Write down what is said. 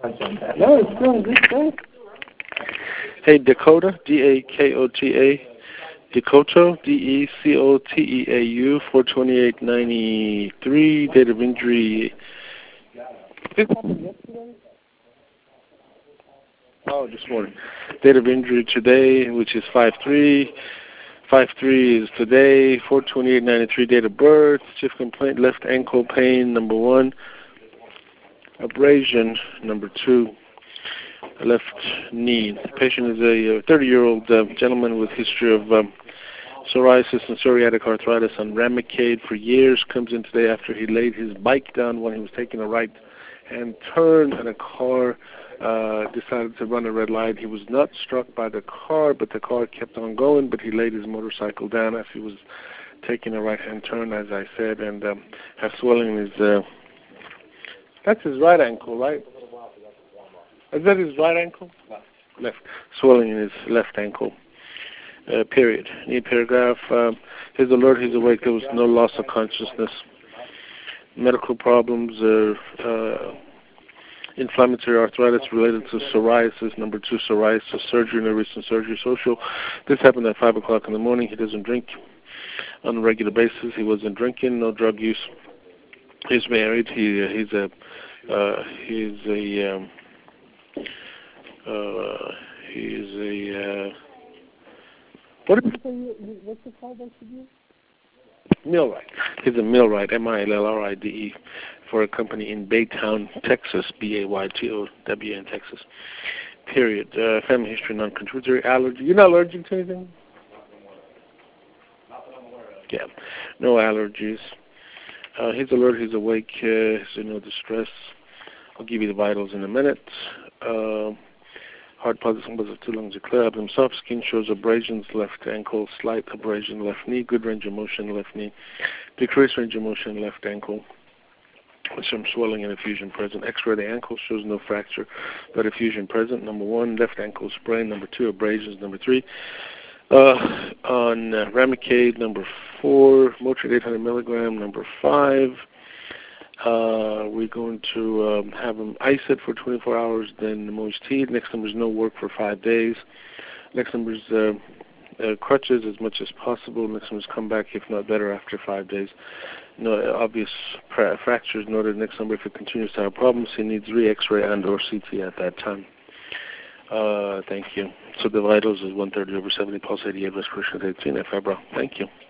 No, it's good. It's good. Hey, Dakota, Dakota, Decoto, Decoteau, 42893, date of injury. This happened yesterday? Oh, this morning. Date of injury today, which is 5/3. 5/3 is today. 42893, date of birth. Chief complaint: left ankle pain, number 1. Abrasion, number 2. Left knee. The patient is a 30-year-old gentleman with history of psoriasis and psoriatic arthritis on Remicade for years. Comes in today after he laid his bike down when he was taking a right-hand turn, and a car decided to run a red light. He was not struck by the car, but the car kept on going, but he laid his motorcycle down as he was taking a right-hand turn, as I said, and has swelling in his... that's his right ankle, right? Is that his right ankle? Left. Swelling in his left ankle. Period. Need paragraph. His alert, he's awake. There was no loss of consciousness. Medical problems, inflammatory arthritis related to psoriasis. Number 2, psoriasis, surgery, no recent surgery, social. This happened at 5 o'clock in the morning. He doesn't drink on a regular basis. He wasn't drinking, no drug use. He's married. He's a what did you say? What's the call that you do? Millwright. He's a millwright, Millride, for a company in Baytown, Texas, Baytow in Texas. Period. Family history, non-contributory. Allergy. You're not allergic to anything? Yeah. No allergies. He's alert. He's awake. He's in no distress. I'll give you the vitals in a minute. Heart positive, was of 2 lungs are clear. Abdomen soft. Skin shows abrasions, left ankle, slight abrasion, left knee. Good range of motion, left knee. Decreased range of motion, left ankle. With some swelling and effusion present. X-ray of the ankle shows no fracture, but effusion present. Number 1, left ankle sprain. Number 2, abrasions. Number 3, on Remicade. Number 4, Motrin 800 milligram. Number 5. We're going to have him ice it for 24 hours, then moist tea. Next number is no work for 5 days. Next number is crutches as much as possible. Next number is come back, if not better, after 5 days. No obvious fractures noted. Next number, if it continues to have problems, he needs re-X-ray and or CT at that time. Thank you. So the vitals is 130/70, pulse 88, respiration 18, febrile. Thank you.